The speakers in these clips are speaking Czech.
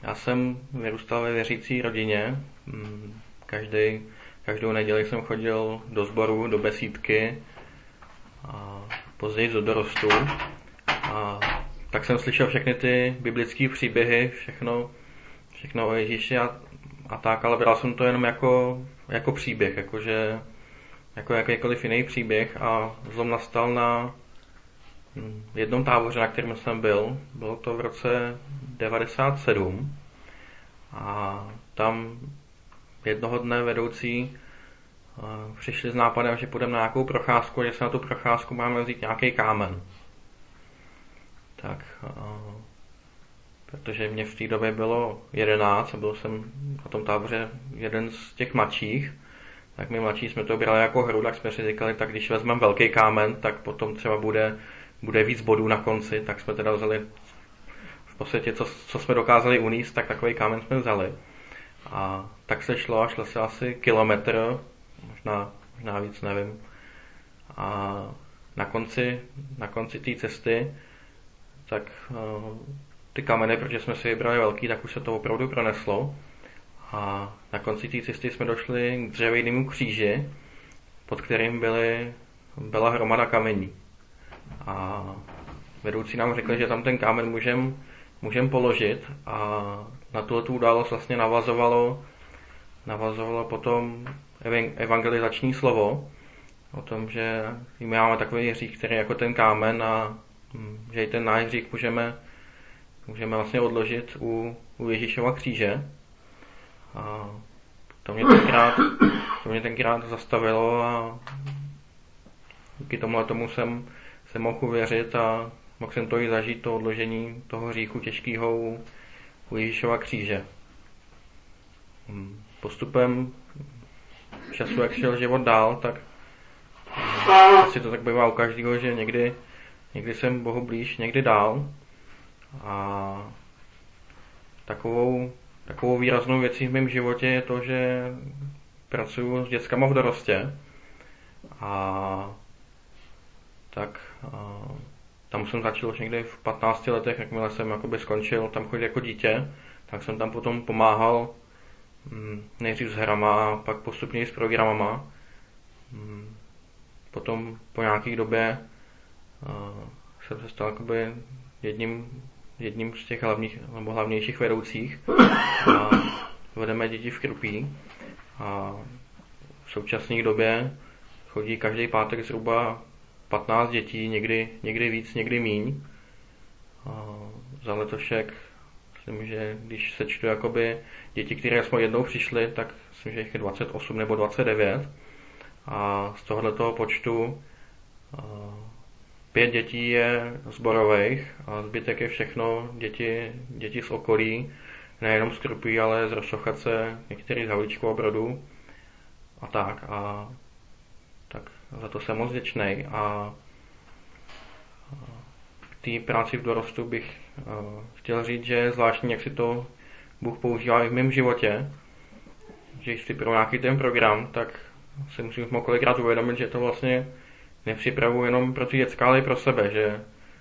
Já jsem vyrůstal ve věřící rodině. Každou neděli jsem chodil do sboru, do besídky a později do dorostu. A tak jsem slyšel všechny ty biblické příběhy, všechno o Ježíši a tak, ale bral jsem to jenom jako příběh, jako jakýkoliv jiný příběh a zlom nastal na jednom táboře, na kterém jsem byl. Bylo to v roce 97 a tam jednoho dne vedoucí přišli s nápadem, že půjdeme na nějakou procházku a že se na tu procházku máme vzít nějaký kámen. Tak, protože mě v té době bylo 11 a byl jsem na tom táboře jeden z těch mladších, tak my mladší jsme to brali jako hru, tak jsme si říkali, tak když vezmeme velký kámen, tak potom třeba bude víc bodů na konci, tak jsme teda vzali v podstatě, co jsme dokázali uníst, tak takový kámen jsme vzali. A tak se šlo se asi kilometr, možná víc, nevím. A na konci té cesty, tak ty kameny, protože jsme si vybrali velký, tak už se to opravdu proneslo. A na konci té cesty jsme došli k dřevěnému kříži, pod kterým byla hromada kamení. A vedoucí nám řekl, že tam ten kámen můžem položit a na tu událost vlastně navazovalo potom evangelizační slovo o tom, že my máme takový hřích, který je jako ten kámen a že i ten náš hřích můžeme vlastně odložit u Ježíšova kříže. A to mě tenkrát zastavilo a díky tomu jsem mohl uvěřit a mohl jsem to i zažít, to odložení toho hříchu těžkého u Ježíšova kříže. Postupem času, jak šel život dál, tak asi to tak bývá u každého, že někdy jsem Bohu blíž, někdy dál. A takovou výraznou věcí v mém životě je to, že pracuji s dětskama v dorostě. A tam jsem začal už někdy v 15 letech, jakmile jsem jakoby skončil tam chodit jako dítě, tak jsem tam potom pomáhal nejdřív s hrama a pak postupně s programama. Potom po nějaké době jsem se stal jakoby jedním z těch hlavnějších vedoucích a vedeme děti v Krupí a v současné době chodí každý pátek zhruba 15 dětí, někdy víc, někdy míň. Za letošek myslím, že když sečtu jakoby děti, které jsme jednou přišli, tak myslím, že jich je 28 nebo 29 a z tohoto počtu 5 dětí je zborových a zbytek je všechno děti z okolí, nejenom z Krupí, ale z Roštochace, některý z Havlíčkova Brodu a tak. A tak za to jsem moc vděčnej a k té práci v dorostu bych chtěl říct, že zvláštní, jak si to Bůh používá i v mém životě, že když si pro nějaký ten program, tak si musím kolikrát uvědomit, že to vlastně nepřipravuji jenom pro ty dětská, ale i pro sebe, že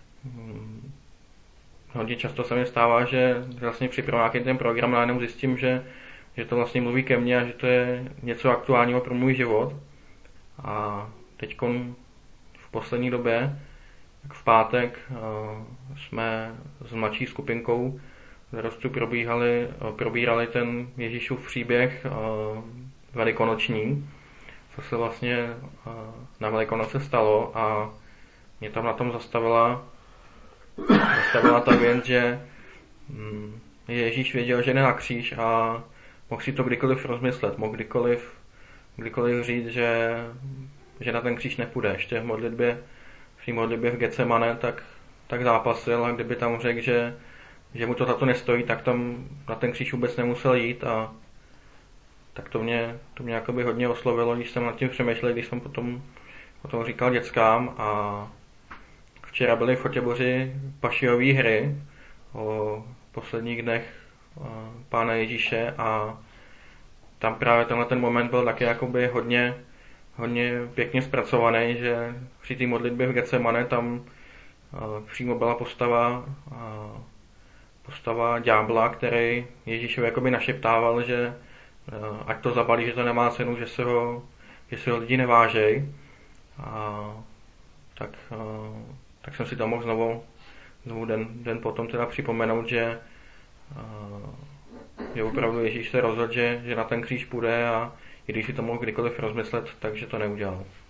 hodně často se mi stává, že vlastně připravuji nějaký ten program a jenom zjistím, že to vlastně mluví ke mně a že to je něco aktuálního pro můj život. A teď v poslední době, tak v pátek, jsme s mladší skupinkou dorostu probírali ten Ježíšův příběh velikonoční, co se vlastně na Velikonoce stalo a mě tam na tom zastavila ta věc, že Ježíš věděl, že jde na kříž a mohl si to kdykoliv rozmyslet, mohl kdykoliv říct, že na ten kříž nepůjde. Ještě v té modlitbě v Getsemane tak zápasil a kdyby tam řekl, že mu to za to nestojí, tak tam na ten kříž vůbec nemusel jít a tak to mě jakoby hodně oslovilo, když jsem nad tím přemýšlel, když jsem potom o tom říkal dětskám a včera byly v Chotěboři pašiové hry o posledních dnech Pána Ježíše a tam právě tenhle ten moment byl taky jakoby hodně pěkně zpracovaný, že při té modlitbě v Getsemane tam přímo byla postava postava ďábla, který Ježíšovi jakoby našeptával, že ať to zabalí, že to nemá cenu, že se ho lidi nevážej. Tak jsem si to mohl znovu den potom teda připomenout, že opravdu Ježíš se rozhodl, že na ten kříž půjde, a i když si to mohl kdykoliv rozmyslet, takže to neudělal.